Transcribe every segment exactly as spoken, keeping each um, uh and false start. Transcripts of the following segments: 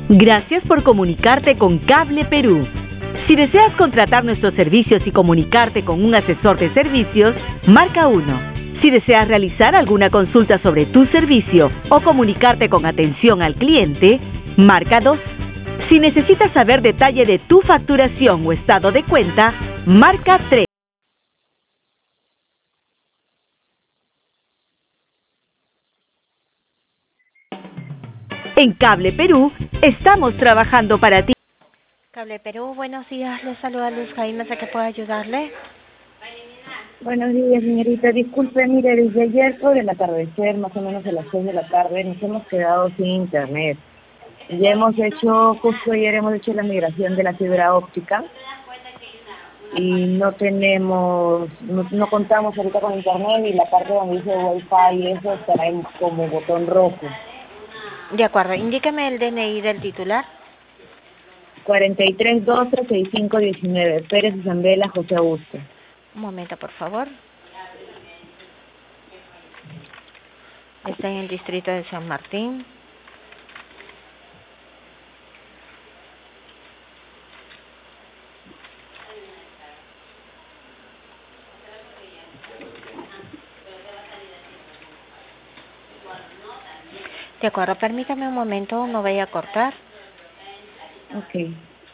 Gracias por comunicarte con Cable Perú. Si deseas contratar nuestros servicios y comunicarte con un asesor de servicios, marca uno. Si deseas realizar alguna consulta sobre tu servicio o comunicarte con atención al cliente, marca dos. Si necesitas saber detalle de tu facturación o estado de cuenta, marca tres. En Cable Perú, estamos trabajando para ti. Cable Perú, buenos días. Le saluda Luz Jaime, ¿a qué puedo ayudarle? Buenos días, señorita. Disculpe, mire, desde ayer por el atardecer, más o menos a las seis de la tarde, nos hemos quedado sin internet. Ya hemos hecho, justo ayer hemos hecho la migración de la fibra óptica y no tenemos, no, no contamos ahorita con internet y la parte donde dice Wi-Fi y eso está ahí como botón rojo. De acuerdo, indíqueme el D N I del titular. cuarenta y tres doce sesenta y cinco diecinueve, Pérez Isabela José Augusto. Un momento, por favor. Está en el distrito de San Martín. De acuerdo, permítame un momento, no vaya a cortar. Ok.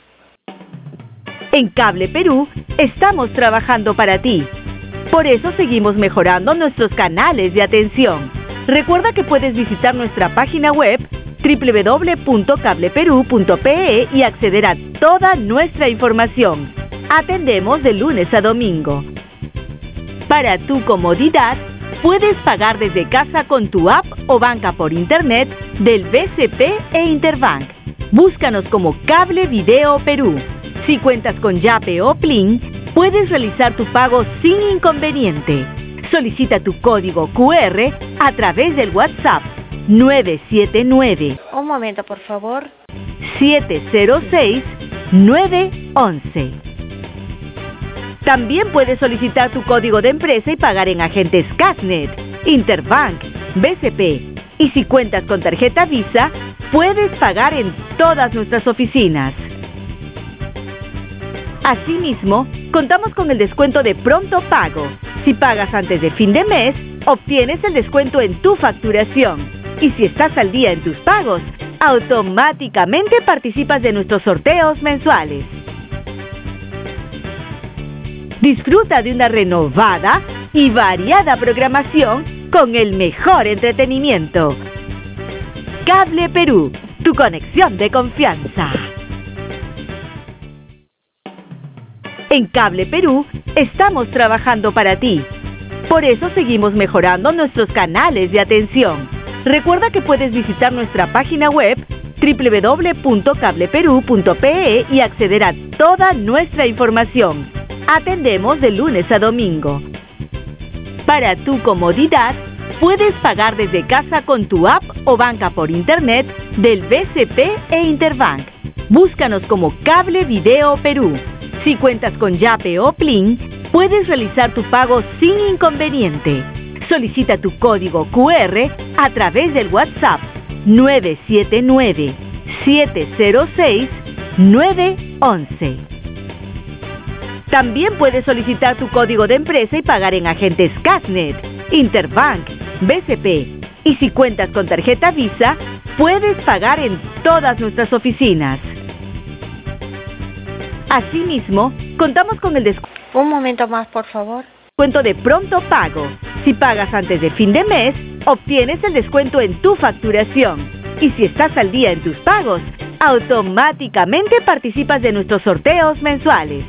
En Cable Perú, estamos trabajando para ti. Por eso seguimos mejorando nuestros canales de atención. Recuerda que puedes visitar nuestra página web doble u doble u doble u punto cable perú punto pe e y acceder a toda nuestra información. Atendemos de lunes a domingo. Para tu comodidad, puedes pagar desde casa con tu app o banca por internet del B C P e Interbank. Búscanos como Cable Video Perú. Si cuentas con Yape o Plin, puedes realizar tu pago sin inconveniente. Solicita tu código cu erre a través del WhatsApp nueve siete nueve. Un momento, por favor. siete cero seis nueve once. También puedes solicitar tu código de empresa y pagar en agentes Casnet, Interbank, B C P. Y si cuentas con tarjeta Visa, puedes pagar en todas nuestras oficinas. Asimismo, contamos con el descuento de pronto pago. Si pagas antes de fin de mes, obtienes el descuento en tu facturación. Y si estás al día en tus pagos, automáticamente participas de nuestros sorteos mensuales. Disfruta de una renovada y variada programación con el mejor entretenimiento. Cable Perú, tu conexión de confianza. En Cable Perú, estamos trabajando para ti. Por eso seguimos mejorando nuestros canales de atención. Recuerda que puedes visitar nuestra página web doble u doble u doble u punto cable perú punto pe e y acceder a toda nuestra información. Atendemos de lunes a domingo. Para tu comodidad, puedes pagar desde casa con tu app o banca por internet del B C P e Interbank. Búscanos como Cable Video Perú. Si cuentas con Yape o Plin, puedes realizar tu pago sin inconveniente. Solicita tu código cu erre a través del WhatsApp nueve siete nueve siete cero seis nueve once. También puedes solicitar tu código de empresa y pagar en agentes Casnet, Interbank, B C P. Y si cuentas con tarjeta Visa, puedes pagar en todas nuestras oficinas. Asimismo, contamos con el descuento. Un momento más, por favor. Descuento de pronto pago. Si pagas antes de fin de mes, obtienes el descuento en tu facturación. Y si estás al día en tus pagos, automáticamente participas de nuestros sorteos mensuales.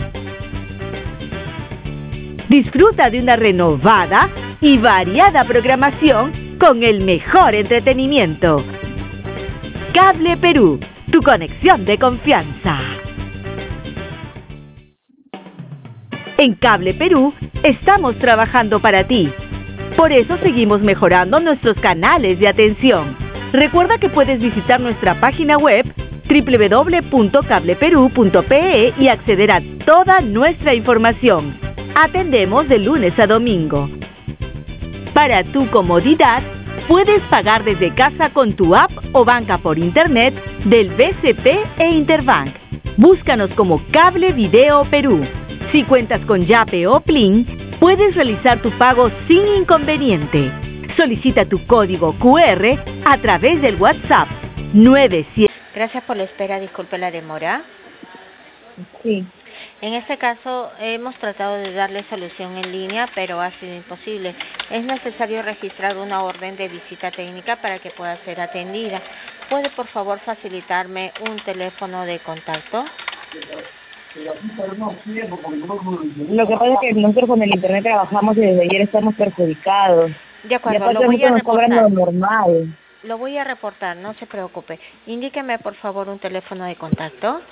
Disfruta de una renovada y variada programación con el mejor entretenimiento. Cable Perú, tu conexión de confianza. En Cable Perú, estamos trabajando para ti. Por eso seguimos mejorando nuestros canales de atención. Recuerda que puedes visitar nuestra página web doble u doble u doble u punto cable perú punto pe e y acceder a toda nuestra información. Atendemos de lunes a domingo. Para tu comodidad, Puedes pagar desde casa con tu app o banca por internet del B C P e Interbank. Búscanos como Cable Video Perú. Si cuentas con Yape o Plin, puedes realizar tu pago sin inconveniente. Solicita tu código Q R a través del WhatsApp nueve siete. Gracias por la espera, disculpe la demora. Sí. En este caso hemos tratado de darle solución en línea, pero ha sido imposible. Es necesario registrar una orden de visita técnica para que pueda ser atendida. ¿Puede por favor facilitarme un teléfono de contacto? Lo que pasa es que nosotros con el internet trabajamos y desde ayer estamos perjudicados. De acuerdo, y aparte lo voy a nos cobran lo reportar. normal. Lo voy a reportar, no se preocupe. Indíqueme por favor un teléfono de contacto.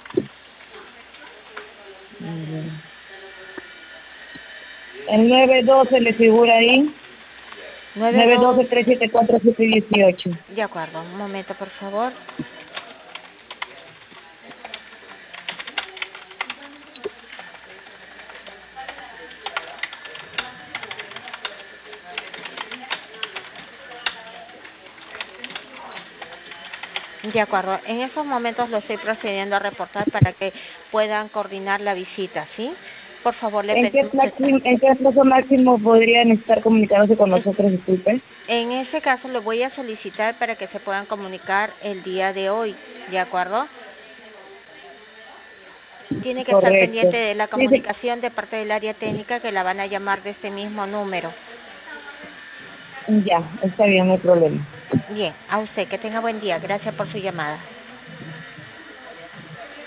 El nueve doce le figura ahí. nueve doce, tres siete cuatro, siete dieciocho. De acuerdo, un momento por favor. De acuerdo, en estos momentos lo estoy procediendo a reportar para que puedan coordinar la visita, ¿sí? Por favor, le ¿En qué, pedimos... máximo, ¿En qué plazo máximo podrían estar comunicándose con nosotros, disculpe? En ese caso lo voy a solicitar para que se puedan comunicar el día de hoy, ¿de acuerdo? Tiene que Correcto. estar pendiente de la Sí, comunicación de parte del área técnica que la van a llamar de este mismo número. sí. Ya, está bien, no hay problema. Bien, a usted, que tenga buen día. Gracias por su llamada.